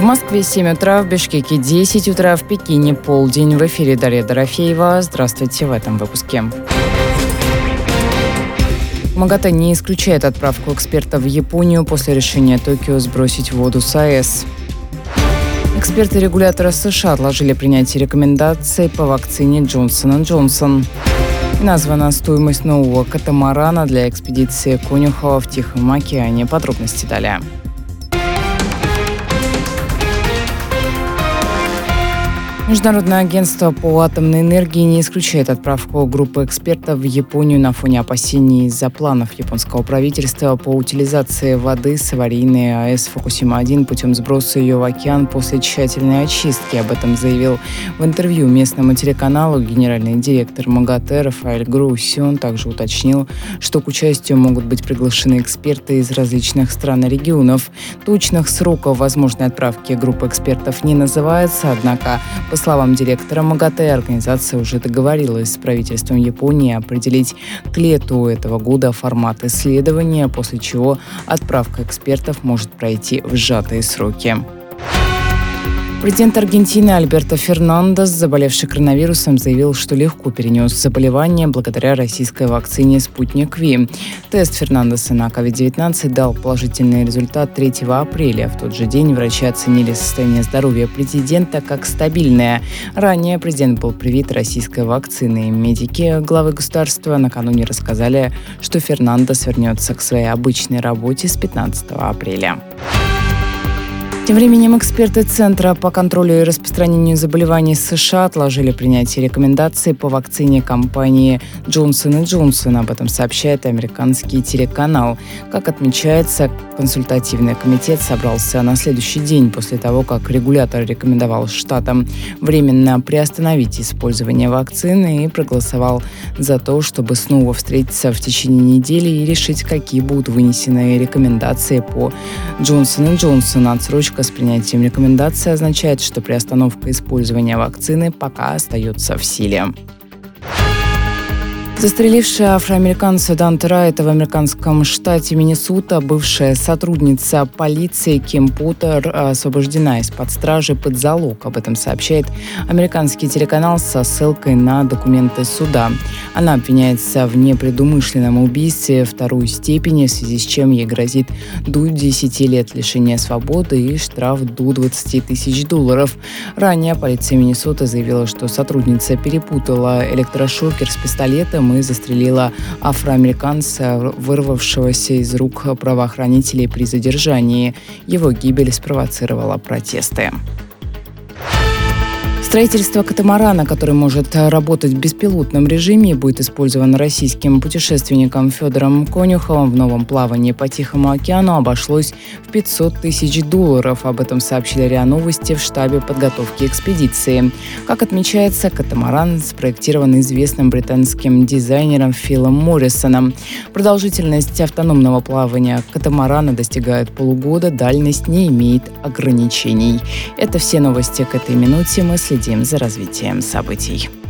Москве 7 утра, в Бишкеке 10 утра, в Пекине полдень. В эфире Дарья Дорофеева. Здравствуйте в этом выпуске. МАГАТЭ не исключает отправку экспертов в Японию после решения Токио сбросить воду с АЭС. Эксперты регулятора США отложили принятие рекомендаций по вакцине Johnson & Johnson. Названа стоимость нового катамарана для экспедиции Конюхова в Тихом океане. Подробности далее. Международное агентство по атомной энергии не исключает отправку группы экспертов в Японию на фоне опасений из-за планов японского правительства по утилизации воды с аварийной АЭС Фукусима-1 путем сброса ее в океан после тщательной очистки. Об этом заявил в интервью местному телеканалу генеральный директор МАГАТЭ Рафаэль Грусси. Он также уточнил, что к участию могут быть приглашены эксперты из различных стран и регионов. Точных сроков возможной отправки группы экспертов не называется, однако, по словам директора МАГАТЭ, организация уже договорилась с правительством Японии определить к лету этого года формат исследования, после чего отправка экспертов может пройти в сжатые сроки. Президент Аргентины Альберто Фернандес, заболевший коронавирусом, заявил, что легко перенес заболевание благодаря российской вакцине «Спутник Ви». Тест Фернандеса на COVID-19 дал положительный результат 3 апреля. В тот же день врачи оценили состояние здоровья президента как стабильное. Ранее президент был привит российской вакциной. Медики главы государства накануне рассказали, что Фернандес вернется к своей обычной работе с 15 апреля. Тем временем эксперты Центра по контролю и распространению заболеваний США отложили принятие рекомендаций по вакцине компании Johnson & Johnson. Об этом сообщает американский телеканал. Как отмечается, консультативный комитет собрался на следующий день после того, как регулятор рекомендовал штатам временно приостановить использование вакцины и проголосовал за то, чтобы снова встретиться в течение недели и решить, какие будут вынесены рекомендации по Johnson & Johnson. Отсрочка с принятием рекомендаций означает, что приостановка использования вакцины пока остается в силе. Застрелившая афроамериканца Данте Райта в американском штате Миннесота, бывшая сотрудница полиции Ким Поттер, освобождена из-под стражи под залог. Об этом сообщает американский телеканал со ссылкой на документы суда. Она обвиняется в непредумышленном убийстве второй степени, в связи с чем ей грозит до 10 лет лишения свободы и штраф до $20 тысяч. Ранее полиция Миннесоты заявила, что сотрудница перепутала электрошокер с пистолетом и застрелила афроамериканца, вырвавшегося из рук правоохранителей при задержании. Его гибель спровоцировала протесты. Строительство катамарана, который может работать в беспилотном режиме, будет использовано российским путешественником Федором Конюховым в новом плавании по Тихому океану, обошлось в $500 тысяч. Об этом сообщили РИА Новости в штабе подготовки экспедиции. Как отмечается, катамаран спроектирован известным британским дизайнером Филом Моррисоном. Продолжительность автономного плавания катамарана достигает полугода, дальность не имеет ограничений. Это все новости к этой минуте. Мы следим за развитием событий.